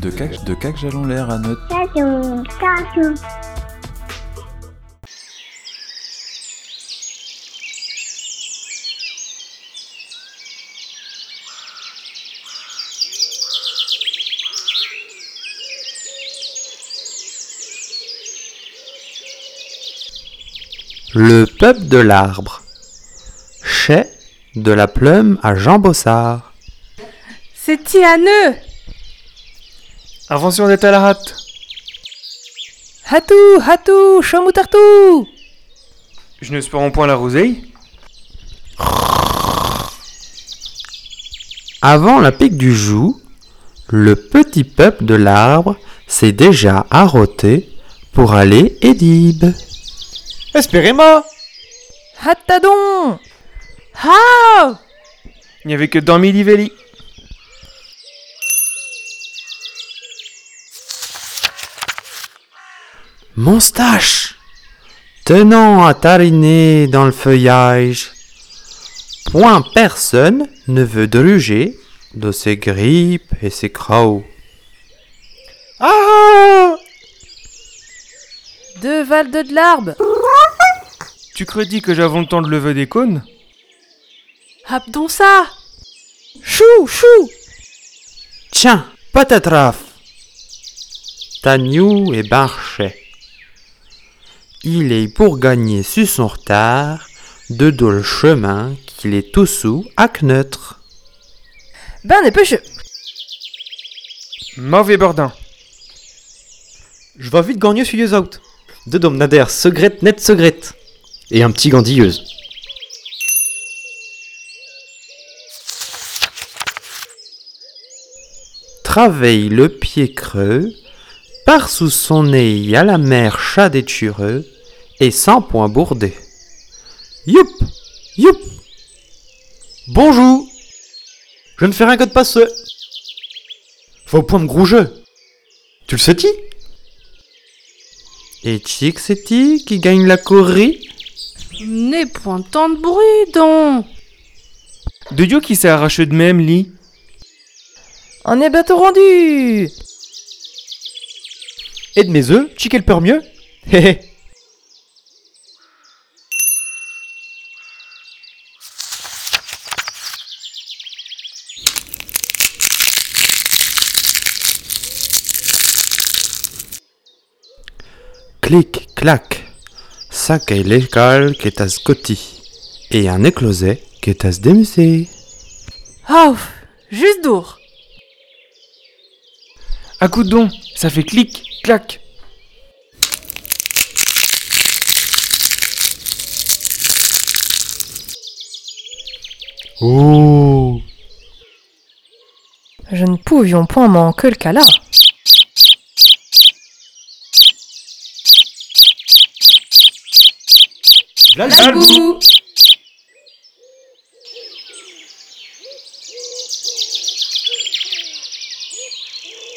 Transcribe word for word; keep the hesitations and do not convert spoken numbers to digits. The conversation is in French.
De cac, de cac jalon l'air à notre. Caillou, caillou. Le peuple de l'arbre. Chai de la Plume à Jean Bossard. C'est Tianeux. Invention d'être à la hâte. Hatou, hatou, chamoutartou. Je n'espère point la roseille. Avant la pique du joug, le petit peuple de l'arbre s'est déjà arrêté pour aller édib. Espérez-moi. Hattadon. Ha. Il n'y avait que dans Milivelli. Moustache, tenant à tariner dans le feuillage. Point personne ne veut druger de ses grippes et ses crocs. Ah! De Valde de l'Arbre. Tu crédis que j'avons le temps de lever des cônes? Abdon ça. Chou, chou. Tiens, patatraf. Tagnou et Barchet. Il est pour gagner sur son retard de dos le chemin qu'il est tout sous à Kneutre. Ben dépêche. Mauvais bordin. Je vais vite gagner sur les out. Deux dom nader, secrète, net secrète. Et un petit gandilleuse. Travaille le pied creux, par sous son nez à la mer chat détureux, et sans point bourdé. Youp! Youp! Bonjour. Je ne fais rien que de passer. Va au point de gros jeu. Tu le sais-tu? Et Chick c'est-tu qui gagne la courrie? N'est point tant de bruit, donc. De Dieu qui s'est arraché de même, lit. On est bientôt rendu. Et de mes œufs, chic elle peur mieux. Hé hé. Clic, clac, ça qu'est l'école qui est à Scotty, et un écloset qui est à se démuser. Ah, juste d'our. À coup de don, ça fait clic, clac. Oh! Je ne pouvions point manquer le cas là. Là, Lalbou.